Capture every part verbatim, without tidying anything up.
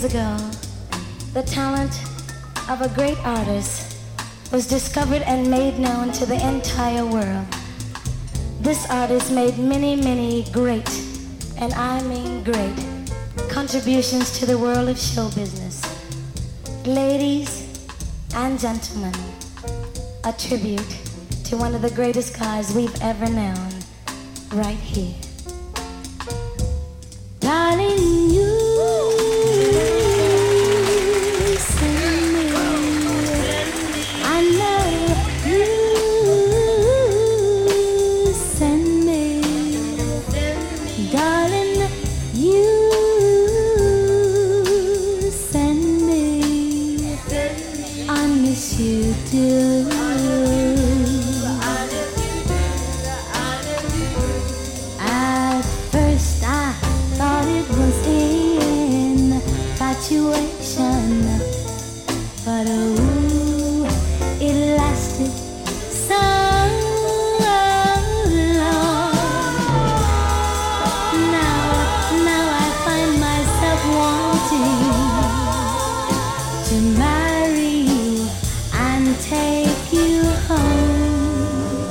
ago, the talent of a great artist was discovered and made known to the entire world. This artist made many, many great, and I mean great, contributions to the world of show business. Ladies and gentlemen, a tribute to one of the greatest guys we've ever known, right here. Darling, you send me, I know you send me, darling, you send me, I miss you too. At first I thought it was infatuation, but oh, it lasted so long. Now, now I find myself wanting to marry you and take you home.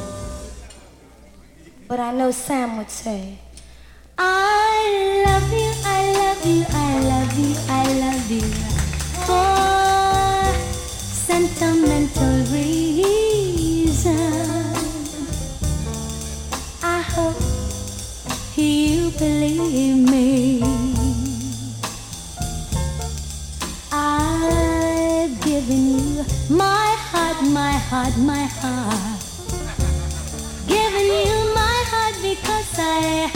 But I know Sam would say, I love you, I love you, I love you, I love you for sentimental reasons. I hope you believe me. I've given you my heart, my heart, my heart. Given you my heart because I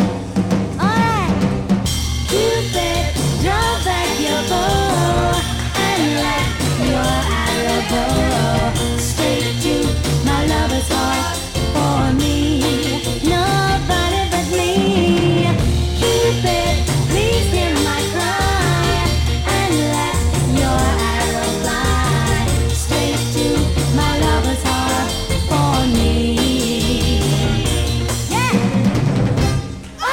Cupid, draw back your bow and let your arrow go straight to my lover's heart. For me, nobody but me. Cupid, please hear my cry and let your arrow fly straight to my lover's heart. For me, yeah. Oh!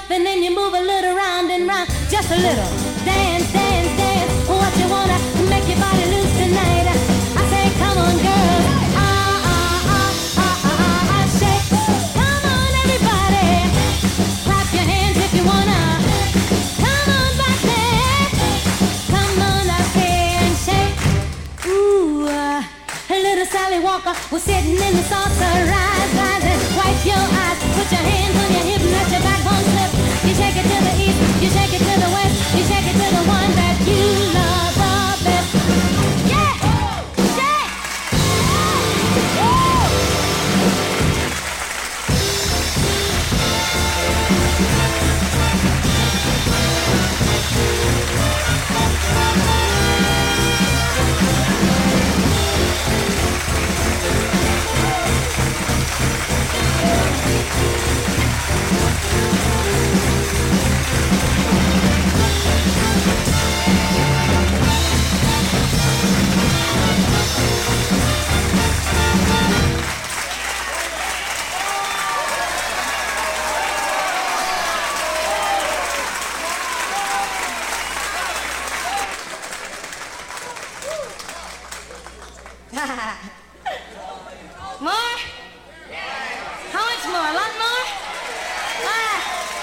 and then you move a little round and round, just a little. Dance, dance, dance, what you wanna, make your body loose tonight. I say, come on, girls. Ah, ah, ah, ah, ah, ah, shake. Come on, everybody. Clap your hands if you wanna. Come on back there. Come on up here and shake. Ooh, uh, little Sally Walker was sitting in the saucer, rise, rise, and wipe your eyes. Put your hands on your hips, let your backbone slip. You shake it to the east, you shake it to the west, you shake it to the one that you love the best. Yeah, shake. Woo. More? How much more? A lot more? Ah.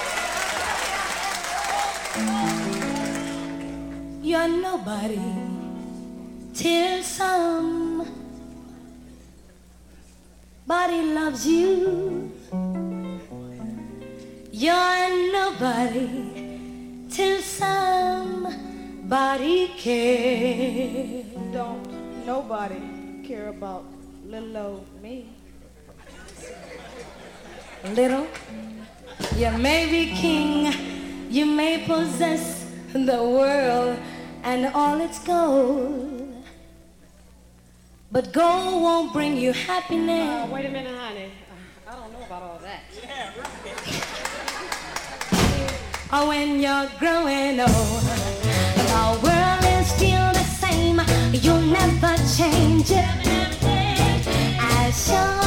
You're nobody till somebody loves you. You're nobody till somebody cares. Don't nobody care about little old me. Little, you may be king, you may possess the world and all its gold, but gold won't bring you happiness. Uh, wait a minute, honey. Uh, I don't know about all that. Yeah, right. Or when you're growing old, the world is still the same. You'll never change it. As sure